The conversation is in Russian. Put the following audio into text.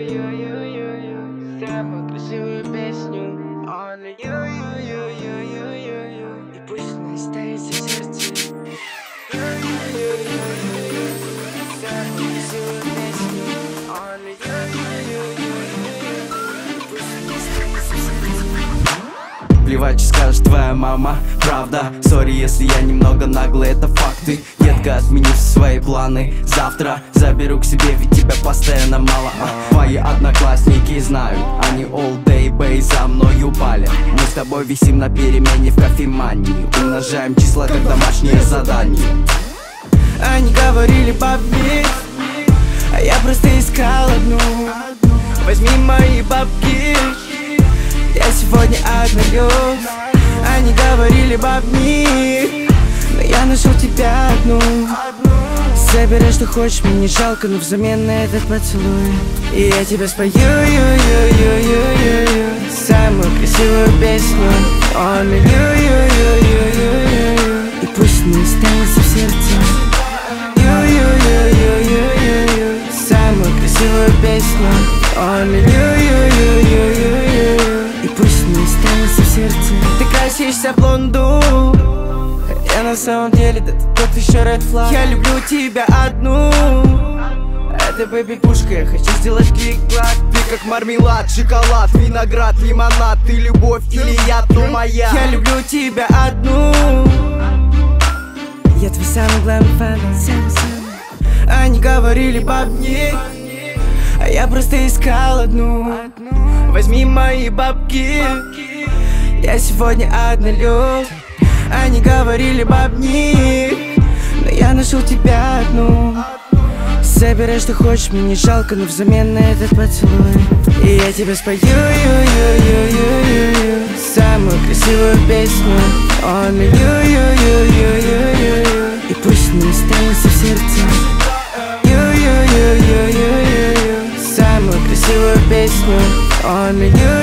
Самую красивую песню Only you. И пусть она останется в сердце. Самую красивую песню Only you. И пусть она останется в сердце. Плевать, что скажет твоя мама, правда. Сори, если я немного наглый, это факты. Детка, отменив свои планы. Завтра заберу к себе, ведь тебя постоянно мало. Твои одноклассники знают, они all day бэй за мною палят. Мы с тобой висим на перемене в кофемании. Умножаем числа, как домашнее задание. Они говорили бабки, а я просто искал одну. Возьми мои бабки, я сегодня однолюб. Они говорили бабни, но я нашел тебя одну. Забирай, что хочешь, мне не жалко, но взамен на этот поцелуй и я тебе спою самую красивую песню Only you. И пусть она останется в сердце. Самую красивую песню Only you. И пусть она останется в сердце. Ты красишься блонду, я на самом деле да тот еще red flag. Я люблю тебя одну. Это бэби-пушка, я хочу сделать клик-клак. Ты как мармелад, шоколад, виноград, лимонад. Ты любовь или яд, но моя. Я люблю тебя одну. Я твой самый главный фан. Они говорили бабни, а я просто искал одну. Возьми мои бабки, я сегодня однолюб. Они говорили бабни, но я нашел тебя одну. Забирай, что хочешь, мне не жалко, но взамен на этот поцелуй и я тебе спою самую красивую песню Only you. И пусть она останется в сердце. Самую красивую песню Only you.